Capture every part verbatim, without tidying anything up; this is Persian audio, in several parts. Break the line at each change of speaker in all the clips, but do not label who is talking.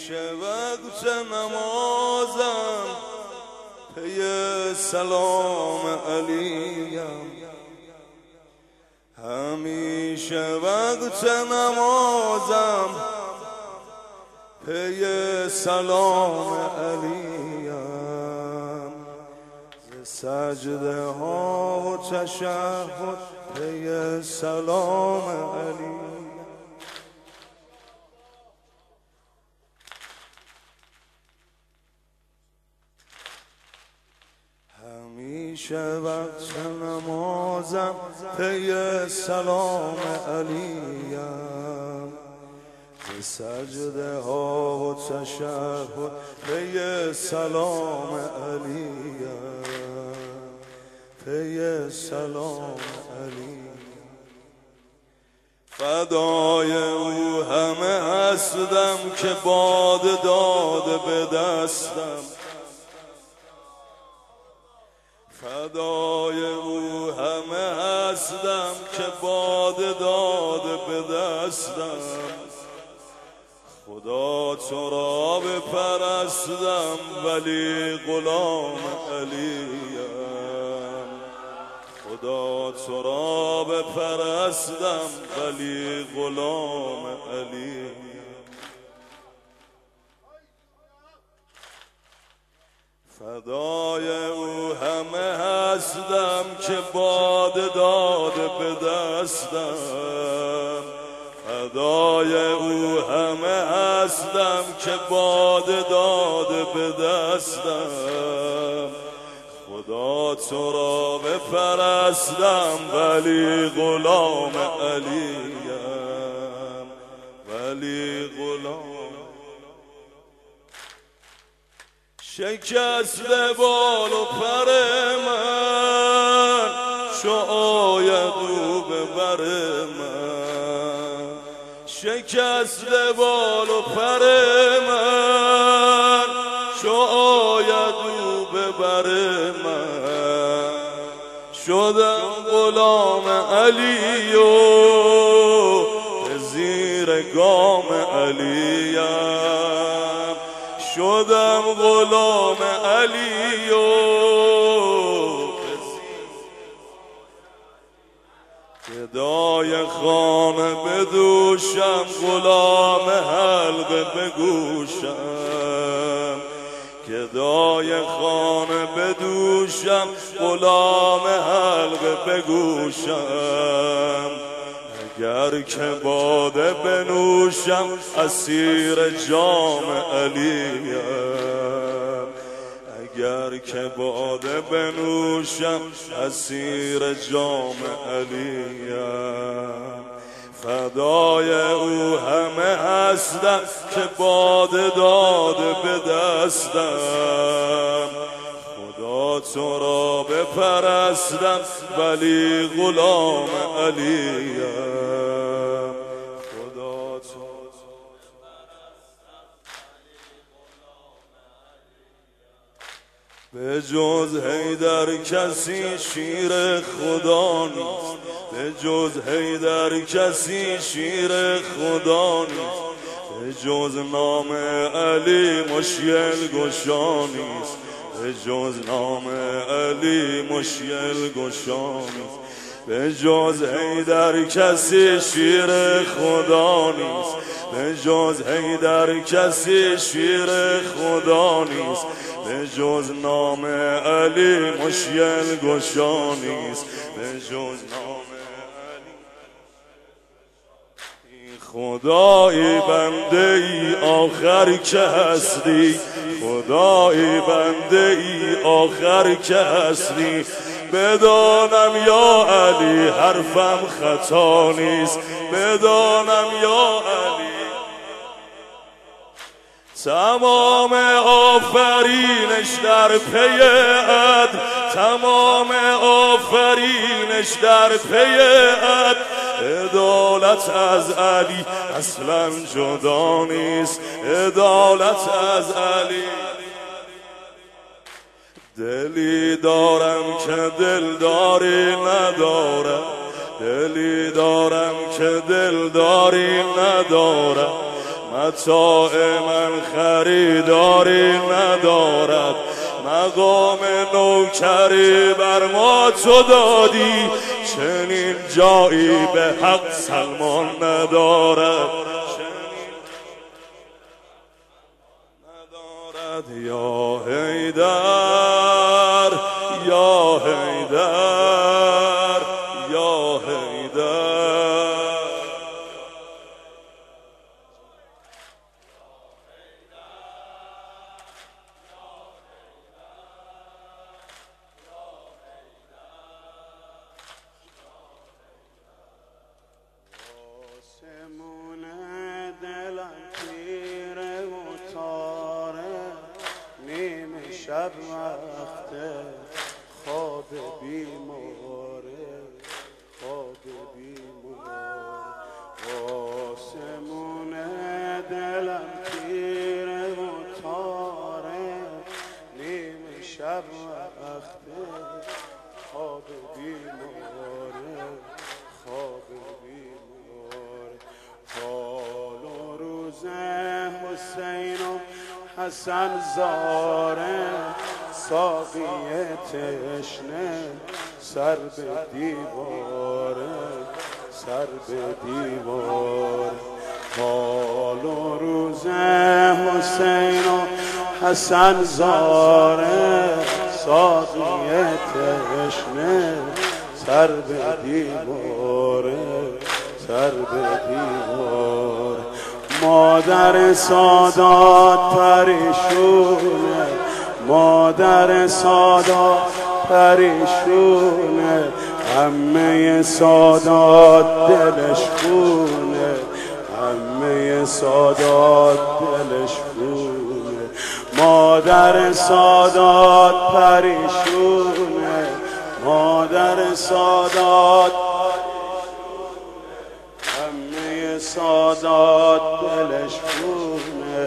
همیشه وقت نمازم پی سلام علیم، همیشه وقت نمازم پی سلام علیم، ز سجده ها و تشهد پی سلام علیم. همیشه وقت نمازم پی سلام علیم، ز سجده ها و تشهد پی سلام علیم، پی سلام علیم. فدای او همه هستم که باد داده به دستم، فدای او همه هستم که باد داده به دستم. خدا تو را بپرستم ولی غلام علیم، خدا تو را بپرستم ولی غلام علیم. فدای او همه هستم که باد داده به دستم، فدای او همه هستم که باد داده به دستم. خدا تو را بپرستم ولی غلام علیم، ولی غلام. شکسته بال و پر من چو آید او به بر من، شکسته بال و پر من چو آید او به بر من. شدم غلام علی و به زیر گام علیم، شدم غلام علی و گدای خانه بدوشم، غلام حلقه بگوشم، گدای خانه بدوشم، غلام حلقه بگوشم. اگر که باده بنوشم اسیر جام علیم، اگر که باده بنوشم اسیر جام علیم. فدای او همه هستم که باده داده به دستم، خدا تو را بپرستم ولی غلام علیم، خدا تو به جز حیدر کسی شیر خدا نیست، به جز حیدر کسی شیر خدا نیست، به جز نام علی مشکل گشا نیست، به جز نام علی مشکل گشا نیست. به جز حیدر کسی شیر خدا نیست، به جز حیدر کسی شیر خدا نیست، به جز نام علی مشکل گشا نیست، به جز نام خدایی بنده ای آخر که هستی، خدایی بنده ای آخر که هستی. بدانم یا علی حرفم خطا نیست، بدانم یا علی تمام آفرینش در پی عدل، تمام آفرینش در پی عدل. عدالت از علی اصلا جدا نیست، عدالت از علی. دلی دارم که دلداری ندارم، دلی دارم که دلداری ندارم. متاع من خریداری ندارد، مقام نوکری بر ما تو دادی، چنین جایی به حق سلمان ندارد، ندارد. یا حیدر یا حیدر یا حیدر،
آسمون دلم تیره و تاره، نیمه شب وقته خواب بیماره، خواب بیماره. آسمون دلم تیره و تاره، نیمه شب وقته خواب بیماره، خواب بیماره. حال و روز حسین و حسن زاره، ساقی تشنه سر به دیواره، سر به دیواره. حال و روز حسین و حسن زاره، ساقی تشنه سر به دیواره، سر به دیواره. مادر سادات پریشونه، مادر سادات پریشونه، عمه سادات دلش خونه، عمه سادات دلش خونه. مادر سادات پریشونه، مادر سادات عمه سادات دلش خونه،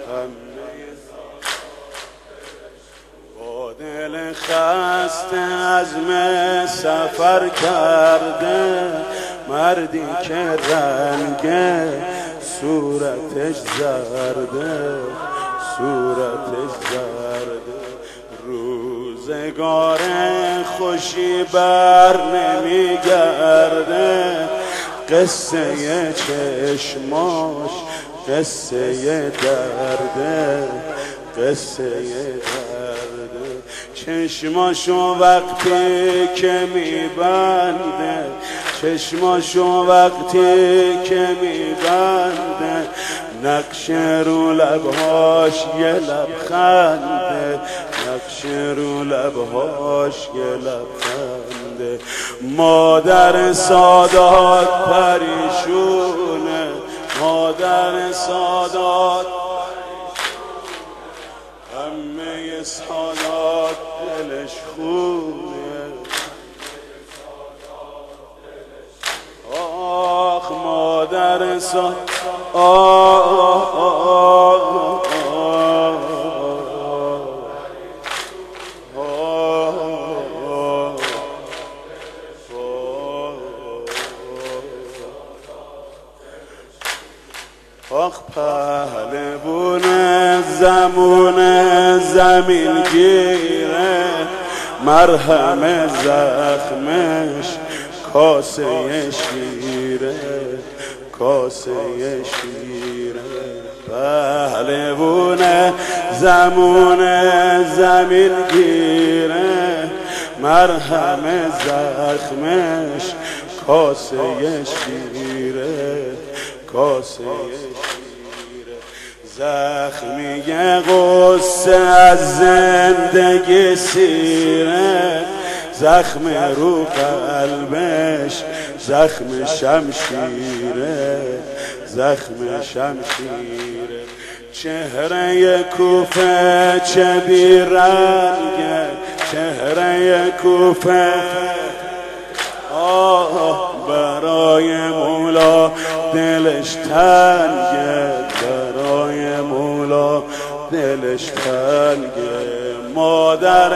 با دل خسته عزم سفر کرده، مردی که رنگ صورتش زرده، صورتش زرده. روزگار خوشی بر نمیگرده، قصه چشماش قصه درده، قصه درده. چشماشو وقتی که میبنده، چشماشو وقتی که میبنده، نقش رو لبهاش یه لبخنده، نقش رو لبهاش یه لبخنده. مادر سادات پریشونه، مادر سادات عمه سادات دلش خونه. آخ مادر سادات، آه آه آه آخ پهلوون زمون زمین گیره، مرهم زخمش کاسه شیره، کاسه شیره. پهلوون زمون زمین گیره، مرهم زخمش کاسه شیره، کاسه شیره. زخمی غصه از زندگی سیره، زخم رو قلبش زخم شمشیره، زخم شمشیره. چهره کوفه چه بیرنگه، چهره کوفه آه برای مولا دلش تنگه، برای مولا دلش تنگه. مادر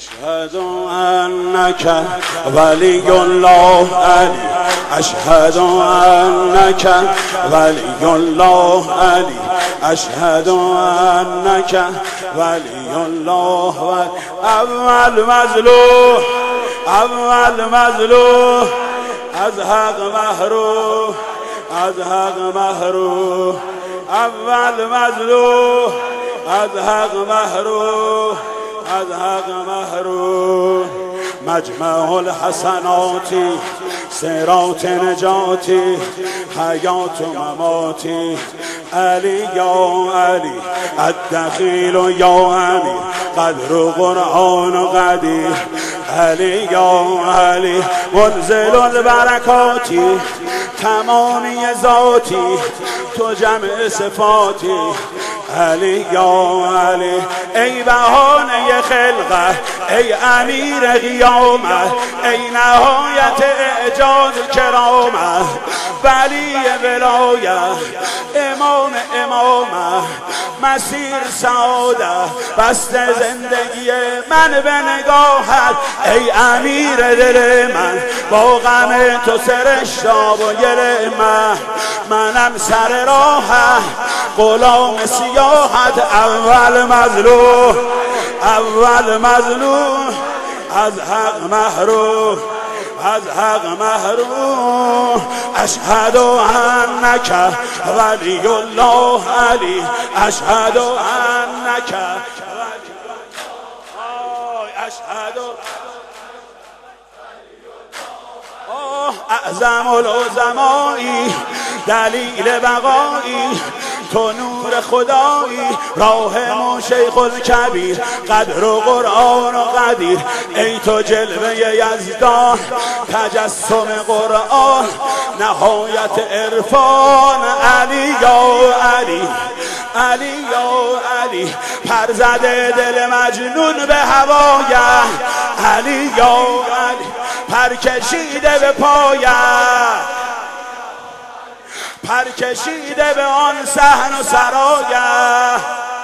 اشهد انک ولی الله علی، اشهد انک ولی الله علی، اشهد انک ولی الله ولی. اول مظلوم، اول مظلوم، از حق محروم، از حق محروم. اول مظلوم، از حق محروم، از حق محروم. مجمع الحسناتی، صراط نجاتی، حیات و مماتی. علی یا علی الدخیل یا امیر، قدر و قرآن و قدیر. علی یا علی منزل البرکاتی، تمامی ذاتی تو جمع صفاتی. علی یا علی ای بهانه خلقت، ای امیر قیامت، ای نهایت اعجاز کرامت. ولی ولایت، امام امامت، مسیر سعادت، بسته زندگی من به نگاهت. ای امیر دل من، با غم تو سرشتاب و گل من. منم سر راحت، غلام سیاحت. اول مظلوم، اول مظلوم، از حق محروم، از حق محروم. اشهد انک ولی الله علی، اشهد انک ولی الله، اشهد اعظم العظمایی، دلیل بقایی، تو نور خدایی، راهم و شیخ الکبیر، قدر و قرآن و قدیر. ای تو جلوه یزدان، تجسم قرآن، نهایت عرفان. علی یا علی، علی یا علی پر زده دل مجنون به هوایه. علی یا علی پر کشیده به پایه، پر کشیده به آن صحن و سرایه.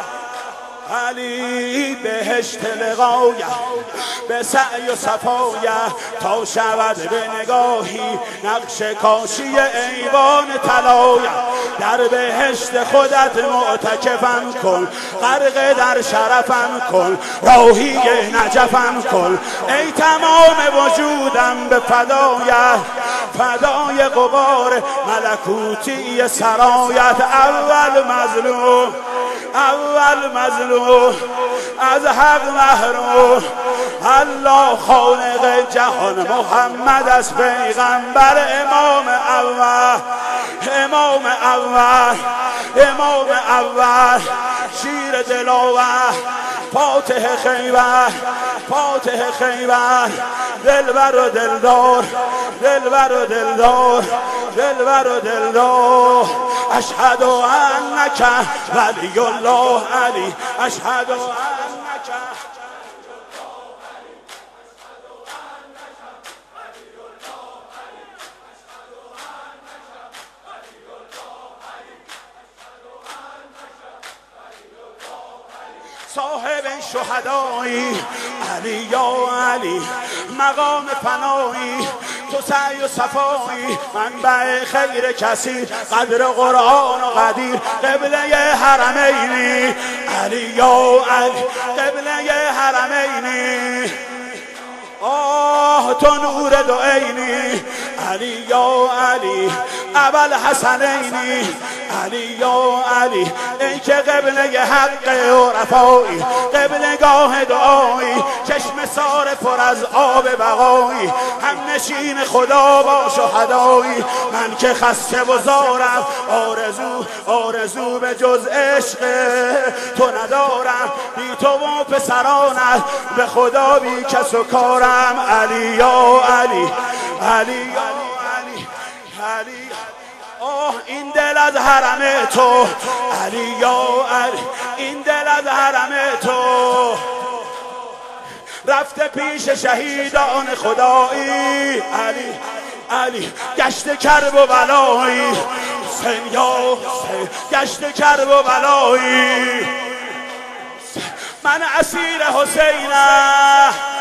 علی بهشت لقایه، به سعی و صفایه، تا شود به نگاهی نقش کاشی ایوان طلایه. در بهشت خودت معتکفم کن، غرق در شرفم کن، راهی نجفم کن. ای تمام وجودم به فدایت، فدای غبار ملکوتی سرایت. اول مظلوم، اول مظلوم، از حق محروم. الله خالق جهان، محمد از پیغمبر. امام اول، امام اول، امام اول، شیر دلاور، فاتح خیبر، فاتح خیبر. دلبر و دلدار، دلبر و دلدار، دلبر و دلدار. اشهد انک ولی الله علی، اشهد انک. صاحب شهدایی، علی یا علی مقام فنایی، تو سعی و صفایی، منبع خیر کسی، قدر قرآن و قدیر. قبله حرمینی، علی یا علی قبله حرمینی. آه تو نور دو عینی، علی یا علی اول حسنینی. علی یا علی ای که قبله حق و رفایی، قبله گاه دعایی، چشم سار پر از آب بقایی، هم نشین خدا با شهدایی. من که خسته و زارم، آرزو آرزو به جز عشق تو ندارم. بی تو و پسرانت به خدا بی کس و کارم. علی یا علی، علی یا علی، علی. آه این دل از حرم تو، علی یا علی این دل از حرم تو. رفته پیش شهیدان خدایی، علی علی گشت کرب و بلایی. حسین یا حسین گشت کرب و بلایی. من اسیر حسینم،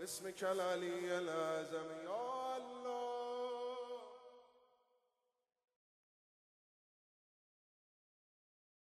اسمك العلي الأعظم يا